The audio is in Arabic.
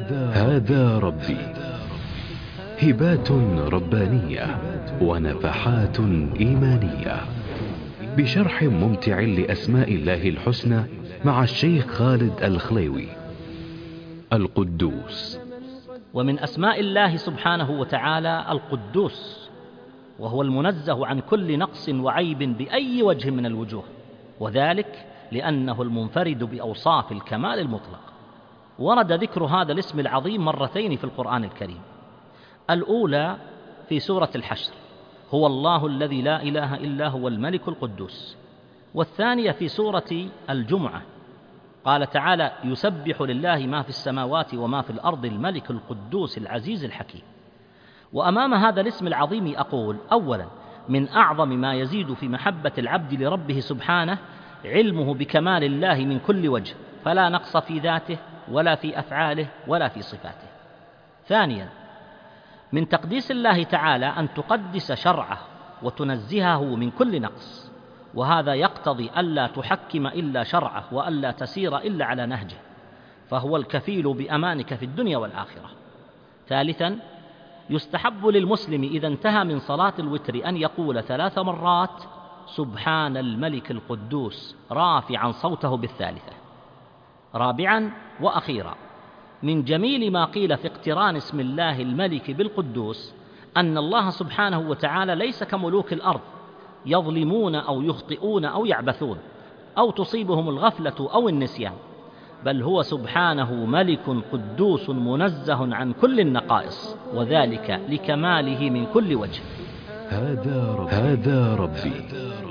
هذا ربي. هبات ربانية ونفحات إيمانية بشرح ممتع لأسماء الله الحسنى مع الشيخ خالد الخليوي. القدوس. ومن أسماء الله سبحانه وتعالى القدوس، وهو المنزه عن كل نقص وعيب بأي وجه من الوجوه، وذلك لأنه المنفرد بأوصاف الكمال المطلق. ورد ذكر هذا الاسم العظيم مرتين في القرآن الكريم، الأولى في سورة الحشر، هو الله الذي لا إله إلا هو الملك القدوس، والثانية في سورة الجمعة، قال تعالى: يسبح لله ما في السماوات وما في الأرض الملك القدوس العزيز الحكيم. وأمام هذا الاسم العظيم أقول: أولا، من أعظم ما يزيد في محبة العبد لربه سبحانه علمه بكمال الله من كل وجه، فلا نقص في ذاته ولا في أفعاله ولا في صفاته. ثانيا، من تقديس الله تعالى أن تقدس شرعه وتنزهه من كل نقص، وهذا يقتضي ألا تحكم إلا شرعه وألا تسير إلا على نهجه، فهو الكفيل بأمانك في الدنيا والآخرة. ثالثا، يستحب للمسلم إذا انتهى من صلاة الوتر أن يقول 3 مرات: سبحان الملك القدوس، رافعا صوته بالثالثة. رابعا وأخيرا، من جميل ما قيل في اقتران اسم الله الملك بالقدوس أن الله سبحانه وتعالى ليس كملوك الأرض يظلمون أو يخطئون أو يعبثون أو تصيبهم الغفلة أو النسيان، بل هو سبحانه ملك قدوس منزه عن كل النقائص، وذلك لكماله من كل وجه. هذا ربي.